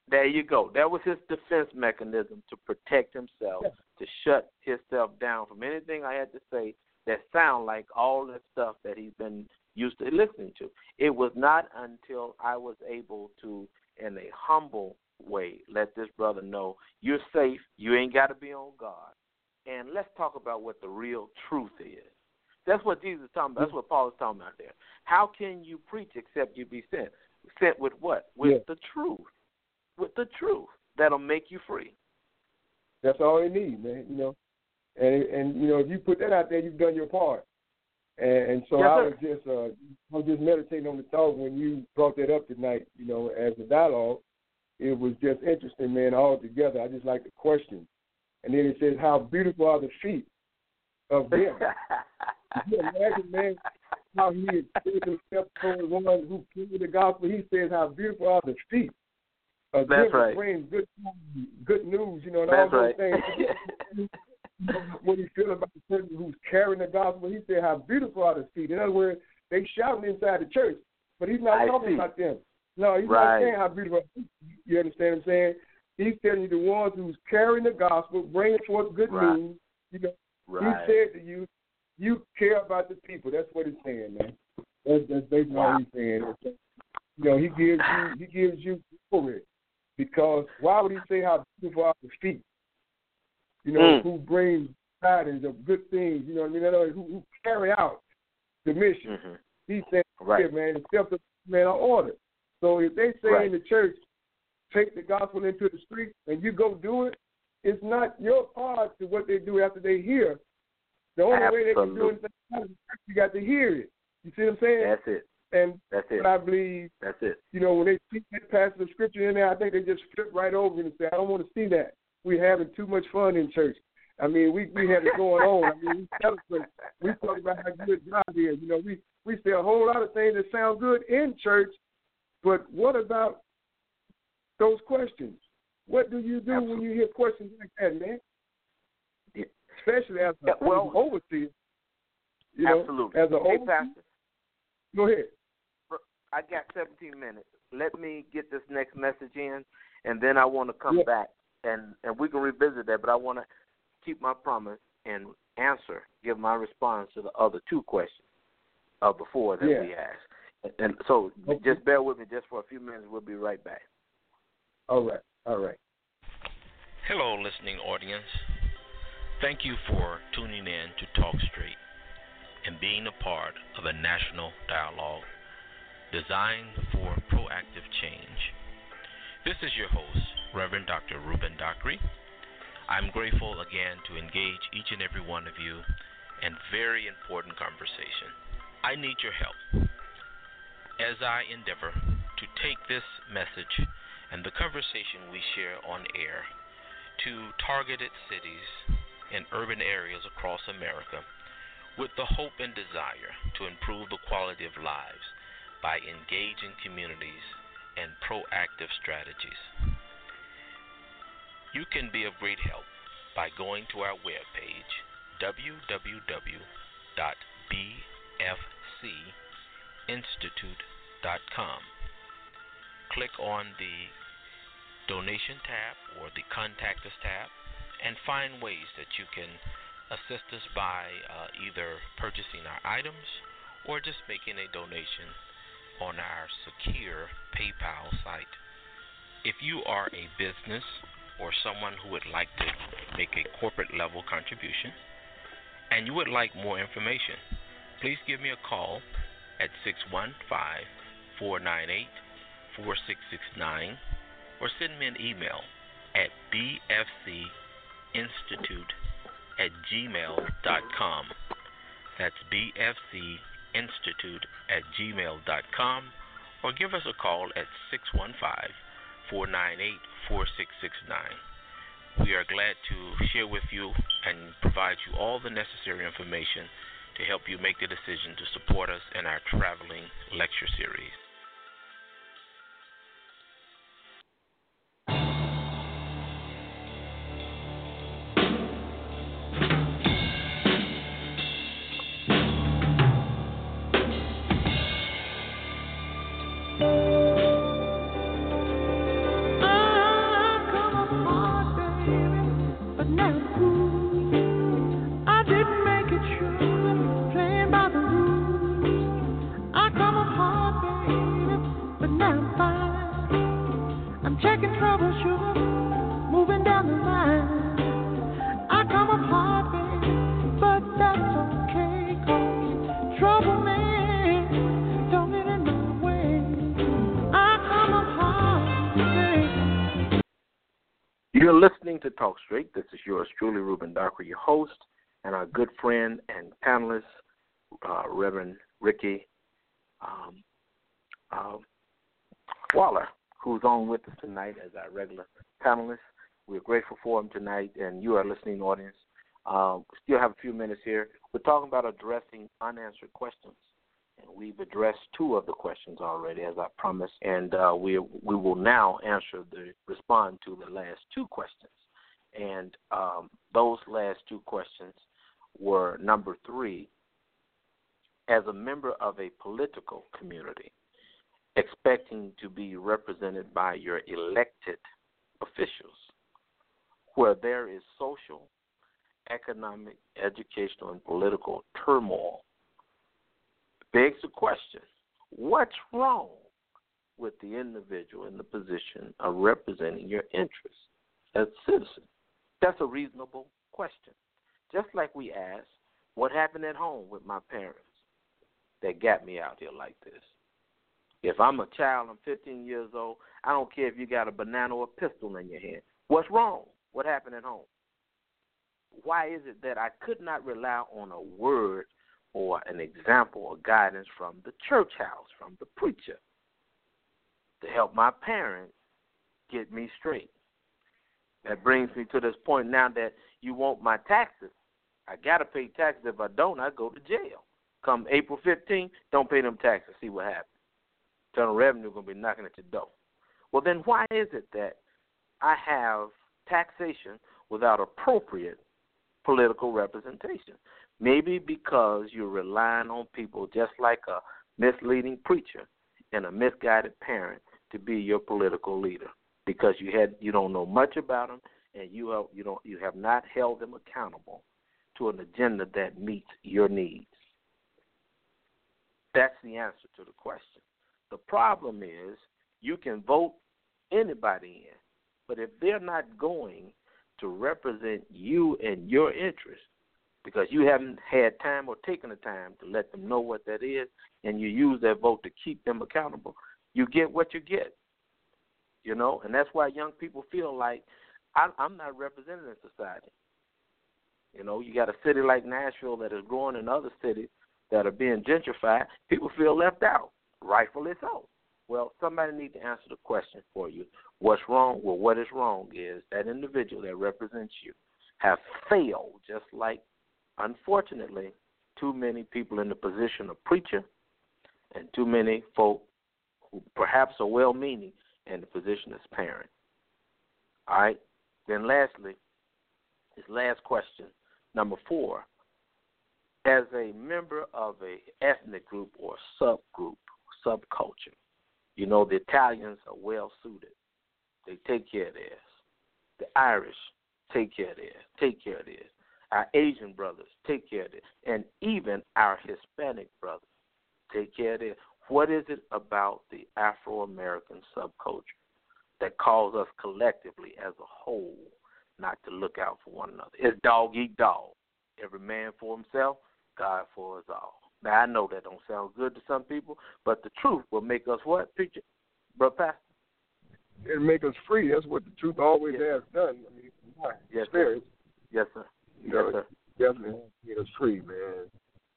There you go. That was his defense mechanism to protect himself, Yeah. to shut himself down from anything I had to say that sound like all the stuff that he's been used to listening to. It was not until I was able to, in a humble way, let this brother know you're safe, you ain't got to be on guard, and let's talk about what the real truth is. That's what Jesus is talking about. That's what Paul is talking about there. How can you preach except you be sent? Sent with what? With Yeah. the truth. With the truth that'll make you free. That's all they need, man. You know, and and you know, if you put that out there, you've done your part. And, and so Yes, I sir. was just uh, I was just meditating on the thought when you brought that up tonight. You know, as a dialogue, it was just interesting, man. All together, I just like the question. And then it says, "How beautiful are the feet of them." You imagine, man, how he is himself toward one who carried the gospel. He says, "How beautiful are the feet of That's them right. that bring good, good news." You know, and That's all those right. things. What he feel about the person who's carrying the gospel, he said, "How beautiful are the feet." In other words, they shouting inside the church, but he's not I talking see. about them. No, he's Right. not saying how beautiful. You understand what I'm saying? He's telling you the ones who's carrying the gospel, bringing forth good Right. news. You know, Right. he said to you, you care about the people. That's what he's saying, man. That's, that's basically Wow. all he's saying. You know, he gives you he gives you glory, because why would he say how beautiful are the feet? You know, Mm. who brings tidings of good things. You know what I mean? In other words, Who, who carry out the mission. Mm-hmm. He said, Right. "Yeah, man, the steps of man are ordered." So if they say Right. in the church, take the gospel into the street, and you go do it, it's not your part to what they do after they hear. The only way they can do it, you got to hear it. You see what I'm saying? That's it. And That's it. what I believe, That's it. you know, when they see that passage of scripture in there, I think they just flip right over it and say, "I don't want to see that. We're having too much fun in church." I mean, we we have it going on. I mean, we celebrate. We talk about how good God is. You know, we, we say a whole lot of things that sound good in church, but what about those questions? What do you do Absolutely. when you hear questions like that, man? Yeah. Especially as a Yeah, well, overseer. You know, Absolutely. as a Hey, overseer. Pastor, Go ahead. I got seventeen minutes. Let me get this next message in, and then I want to come Yeah. back, and, and we can revisit that, but I want to keep my promise and answer, give my response to the other two questions uh, before that Yeah. we asked. And, and so Okay. just bear with me just for a few minutes. We'll be right back. All right. All right. Hello, listening audience. Thank you for tuning in to Talk Straight and being a part of a national dialogue designed for proactive change. This is your host, Reverend Doctor Ruben Dockery. I'm grateful again to engage each and every one of you in very important conversation. I need your help as I endeavor to take this message and the conversation we share on air to targeted cities and urban areas across America with the hope and desire to improve the quality of lives by engaging communities and proactive strategies. You can be of great help by going to our webpage, w w w dot b f c institute dot com. Click on the donation tab or the contact us tab and find ways that you can assist us by uh, either purchasing our items or just making a donation on our secure PayPal site. If you are a business or someone who would like to make a corporate level contribution and you would like more information, please give me a call at six one five, four nine eight, four six six nine or send me an email at b f c institute at gmail dot com. That's b f c institute at gmail dot com, or give us a call at six one five, four nine eight, four six six nine. We are glad to share with you and provide you all the necessary information to help you make the decision to support us in our traveling lecture series. Oh to Talk Straight. This is yours truly, Ruben Darker, your host, and our good friend and panelist, uh, Reverend Ricky um, uh, Waller, who's on with us tonight as our regular panelist. We're grateful for him tonight, and you, our listening audience. Uh, we still have a few minutes here. We're talking about addressing unanswered questions, and we've addressed two of the questions already, as I promised, and uh, we we will now answer the respond to the last two questions. And um, those last two questions were number three: as a member of a political community, expecting to be represented by your elected officials, where there is social, economic, educational, and political turmoil, begs the question, what's wrong with the individual in the position of representing your interests as a citizen? That's a reasonable question. Just like we asked, what happened at home with my parents that got me out here like this? If I'm a child, I'm fifteen years old, I don't care if you got a banana or a pistol in your hand. What's wrong? What happened at home? Why is it that I could not rely on a word or an example or guidance from the church house, from the preacher, to help my parents get me straight? That brings me to this point now that you want my taxes. I got to pay taxes. If I don't, I go to jail. Come April fifteenth, don't pay them taxes. See what happens. Internal Revenue going to be knocking at your door. Well, then why is it that I have taxation without appropriate political representation? Maybe because you're relying on people just like a misleading preacher and a misguided parent to be your political leader, because you had you don't know much about them, and you have, you don't you have not held them accountable to an agenda that meets your needs. That's the answer to the question. The problem is you can vote anybody in, but if they're not going to represent you and your interests, because you haven't had time or taken the time to let them know what that is, and you use that vote to keep them accountable, you get what you get. You know, and that's why young people feel like I, I'm not represented in society. You know, you got a city like Nashville that is growing, in other cities that are being gentrified. People feel left out, rightfully so. Well, somebody needs to answer the question for you. What's wrong? Well, what is wrong is that individual that represents you have failed, just like, unfortunately, too many people in the position of preacher and too many folk who perhaps are well-meaning in the position as parent. All right? Then lastly, this last question, number four, as a member of a ethnic group or subgroup, subculture, you know, the Italians are well-suited. They take care of theirs. The Irish take care of theirs, take care of theirs. Our Asian brothers take care of theirs. And even our Hispanic brothers take care of theirs. What is it about the Afro-American subculture that calls us collectively as a whole not to look out for one another? It's dog eat dog. Every man for himself, God for us all. Now, I know that don't sound good to some people, but the truth will make us what, preacher? Brother Pastor? It'll make us free. That's what the truth always yes. has done. I mean, my yes, experience. Sir. Yes, sir. You know, yes, sir. Definitely made us free, man.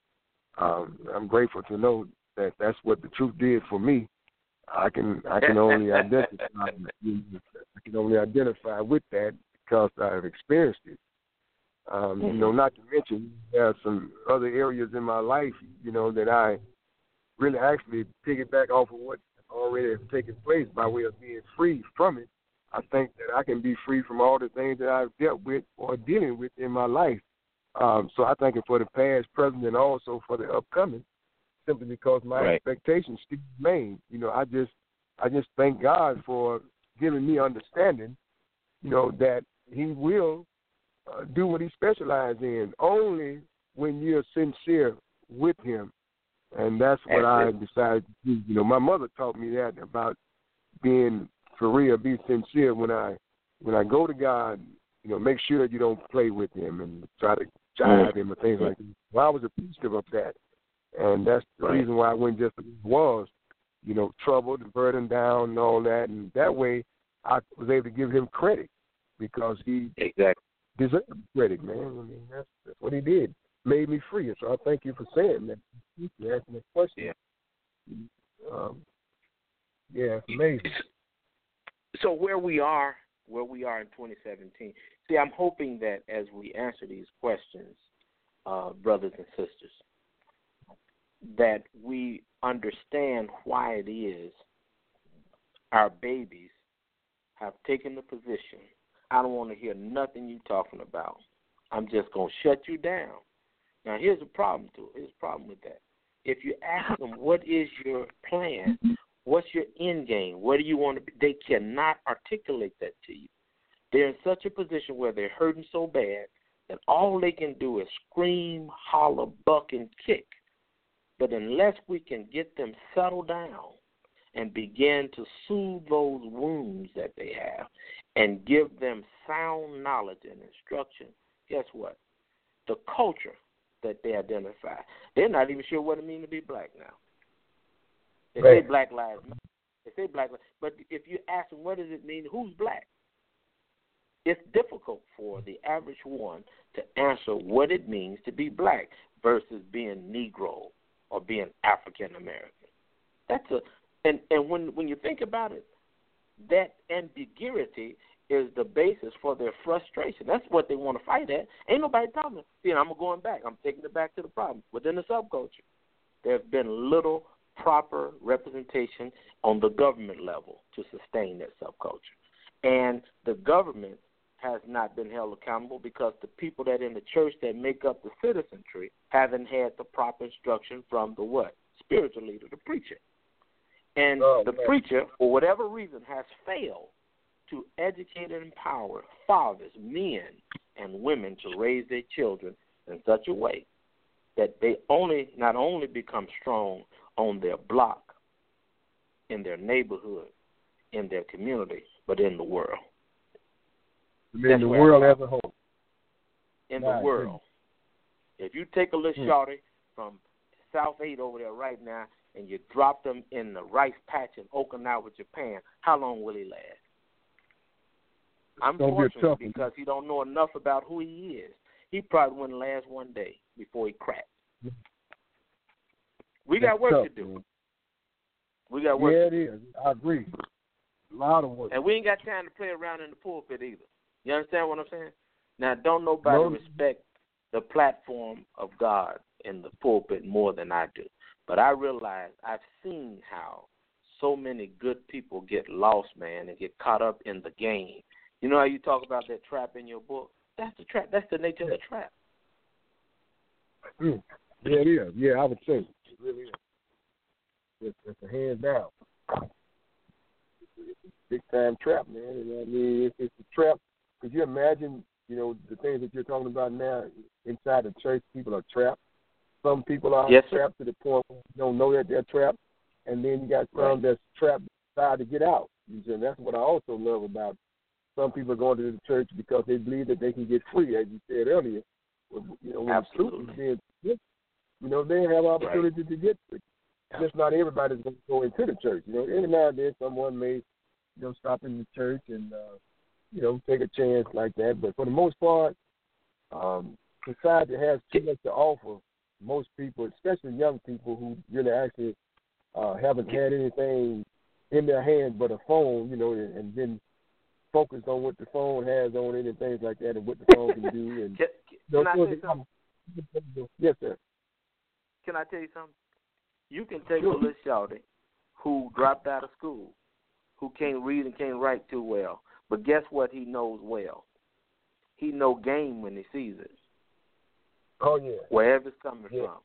Um, I'm grateful to know that that's what the truth did for me. I can I can only identify I can only identify with that because I've experienced it. Um, you know, not to mention there are some other areas in my life, you know, that I really actually piggyback off of what already has taken place by way of being free from it. I think that I can be free from all the things that I've dealt with or dealing with in my life. Um, so I thank Him for the past, present, and also for the upcoming, simply because my right. expectations still remain. You know, I just I just thank God for giving me understanding, you know, that He will uh, do what He specializes in only when you're sincere with Him. And that's what I decided to do. You know, my mother taught me that about being for real, be sincere when I when I go to God. You know, make sure that you don't play with Him and try to jive Him or things like that. Well, I was appreciative of that, and that's the right. reason why I went just as it was. You know, troubled and burdened down and all that, and that way I was able to give Him credit. because he exactly deserved credit, man. I mean, that's, that's what he did. Made me free. So I thank you for saying that. You asking that question. Yeah. Um, yeah, it's amazing. So where we are, where we are in twenty seventeen. See, I'm hoping that as we answer these questions, uh, brothers and sisters, that we understand why it is our babies have taken the position. I don't want to hear nothing you talking about. I'm just going to shut you down. Now, here's the problem, too. Here's the problem with that. If you ask them, what is your plan? What's your end game? Where do you want to be? They cannot articulate that to you. They're in such a position where they're hurting so bad that all they can do is scream, holler, buck, and kick. But unless we can get them settled down and begin to soothe those wounds that they have and give them sound knowledge and instruction, guess what? The culture that they identify, they're not even sure what it means to be black now. They right. say Black Lives Matter. They say Black Lives But if you ask them, what does it mean, who's black? It's difficult for the average one to answer what it means to be black versus being Negro or being African American. That's a and, and when when you think about it, that ambiguity is the basis for their frustration. That's what they want to fight at. Ain't nobody telling them. See, I'm going back. I'm taking it back to the problem. Within the subculture, there's been little proper representation on the government level to sustain that subculture. And the government has not been held accountable because the people that in the church that make up the citizenry haven't had the proper instruction from the what? Spiritual leader, the preacher. And oh, the man. preacher, for whatever reason, has failed to educate and empower fathers, men, and women to raise their children in such a way that they only not only become strong on their block, in their neighborhood, in their community, but in the world. In the world as a whole. In My the world. Goodness. If you take a little hmm. shorty from South eight over there right now and you drop them in the rice patch in Okinawa, Japan, how long will he last? Unfortunately, be because he don't know enough about who he is. He probably wouldn't last one day before he cracked. We That's got work tough, to do. Man. We got work yeah, to do. it is. I agree. A lot of work. And we ain't got time to play around in the pulpit either. You understand what I'm saying? Now, don't nobody no. respect the platform of God in the pulpit more than I do. But I realize I've seen how so many good people get lost, man, and get caught up in the game. You know how you talk about that trap in your book? That's the trap. That's the nature of the trap. Mm. Yeah, it is. Yeah, I would say. It really is. It's, it's a hands down. Big time trap, man. I mean, it's, it's a trap. Could you imagine, you know, the things that you're talking about now inside the church? People are trapped. Some people are yes, trapped sir. to the point where they don't know that they're trapped. And then you got some right. that's trapped decide to get out. And that's what I also love about some people going to the church because they believe that they can get free, as you said earlier. You know, when Absolutely. the truth is being, you know, they have opportunity right. to get free. Yeah. Just not everybody's going to go into the church. You know, every now and then someone may, you know, stop in the church and, uh, you know, take a chance like that. But for the most part, um, society has too much to offer most people, especially young people who really actually uh, haven't had anything in their hands but a phone, you know, and, and been focused on what the phone has on it and things like that and what the phone can do. And, can you know, can I tell you something? Yes, sir. Can I tell you something? You can take sure. a little shawty who dropped out of school, who can't read and can't write too well, but guess what he knows well? He know game when he sees it. Oh, yeah. Wherever it's coming yeah. from.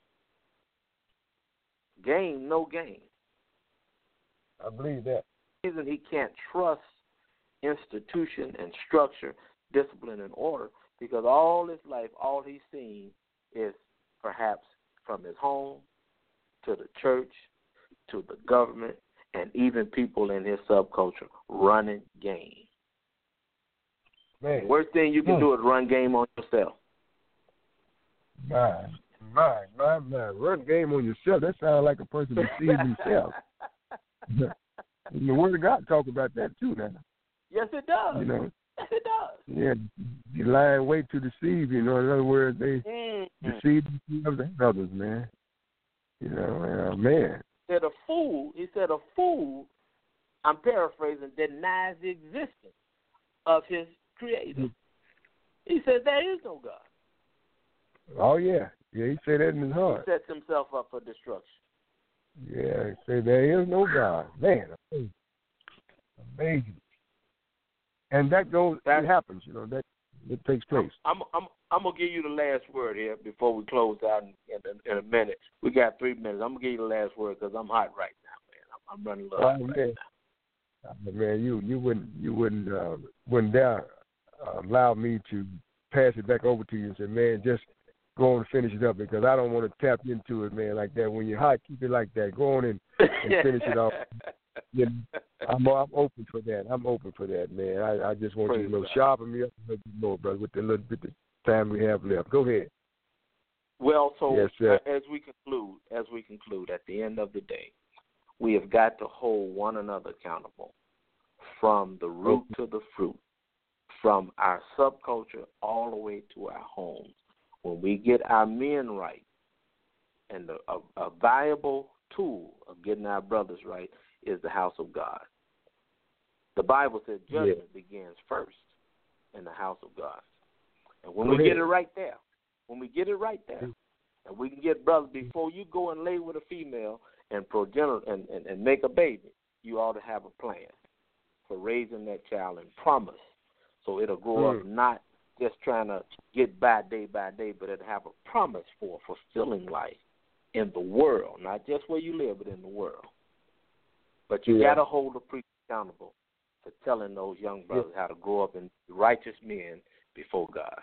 Game, no game. I believe that. The reason he can't trust institution and structure, discipline and order, because all his life, all he's seen is perhaps from his home to the church to the government and even people in his subculture running game. Man. The worst thing you can hmm. do is run game on yourself. My, my, my, my. Run game on yourself. That sounds like a person deceives himself. The Word of God talk about that too now. Yes, it does. You know, It does. Yeah, you lie in wait to deceive. You know, in other words, they Mm-hmm. deceive themselves and others, man. You know, uh, man. He said a fool. He said a fool. I'm paraphrasing. Denies the existence of his Creator. He said there is no God. Oh yeah, yeah. He said that in his heart. He sets himself up for destruction. Yeah, he said there is no God. Man, amazing. And that goes. That's, it happens. You know that it takes place. I'm, I'm, I'm gonna give you the last word here before we close out in, in, in a minute. We got three minutes. I'm gonna give you the last word because I'm hot right now, man. I'm, I'm running low Oh, right man. now. Man, you you wouldn't you wouldn't uh, wouldn't dare uh, allow me to pass it back over to you and say, man, just go on and finish it up because I don't want to tap into it, man, like that. When you're hot, keep it like that. Go on and, and finish it off. You know, I'm I'm open for that. I'm open for that, man. I, I just want Praise you to know, God. sharpen me up a little bit more, brother, with the little bit of time we have left. Go ahead. Well, so Yes, sir. as we conclude, as we conclude, at the end of the day, we have got to hold one another accountable from the root to the fruit, from our subculture all the way to our homes. When we get our men right, and the, a, a valuable tool of getting our brothers right is the house of God. The Bible says judgment yeah. begins first in the house of God. And when Go we ahead. get it right there, when we get it right there, and we can get brothers, before you go and lay with a female and progenitor and, and, and make a baby, you ought to have a plan for raising that child and promise so it'll grow mm. up not just trying to get by day by day, but it'll have a promise for a fulfilling life in the world, not just where you live, but in the world. But you yeah. got to hold the priest accountable for telling those young brothers yeah. how to grow up in righteous men before God.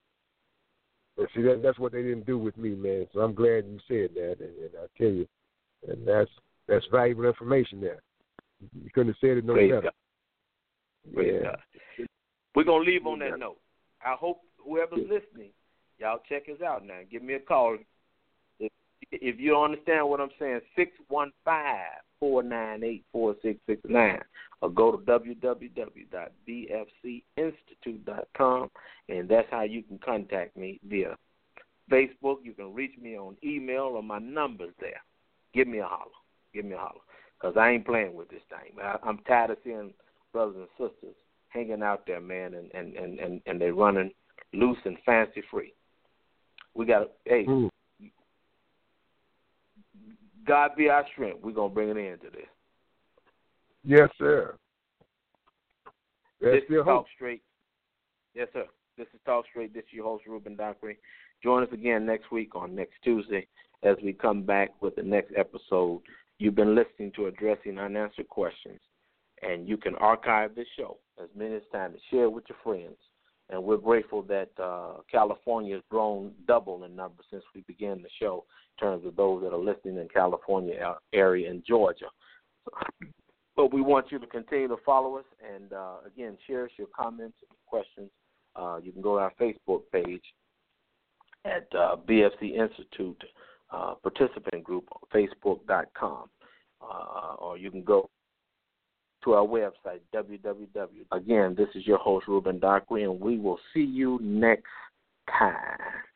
But see, that, that's what they didn't do with me, man. So I'm glad you said that, and, and I tell you, and that's that's valuable information there. You couldn't have said it no Praise better. God. Praise yeah. God. We're going to leave on that note. I hope whoever's listening, y'all check us out now. Give me a call. If, if you don't understand what I'm saying, six one five, four nine eight, four six six nine, or go to w w w dot b f c institute dot com, and that's how you can contact me via Facebook. You can reach me on email or my number's there. Give me a holler. Give me a holler, because I ain't playing with this thing. I, I'm tired of seeing brothers and sisters hanging out there, man, and, and, and, and, and they're running loose and fancy free. We got to, hey, mm. God be our strength. We're going to bring an end to this. Yes, sir. There's this is Talk hope. Straight. Yes, sir. This is Talk Straight. This is your host, Ruben Dockery. Join us again next week on next Tuesday as we come back with the next episode. You've been listening to Addressing Unanswered Questions, and you can archive this show as many as time and share it with your friends. And we're grateful that uh, California has grown double in number since we began the show in terms of those that are listening in California area and Georgia. But we want you to continue to follow us and, uh, again, share us your comments and questions. Uh, you can go to our Facebook page at uh, B F C Institute uh, Participant Group, facebook dot com, uh, or you can go to our website, w w w. Again, this is your host, Ruben Dockery, and we will see you next time.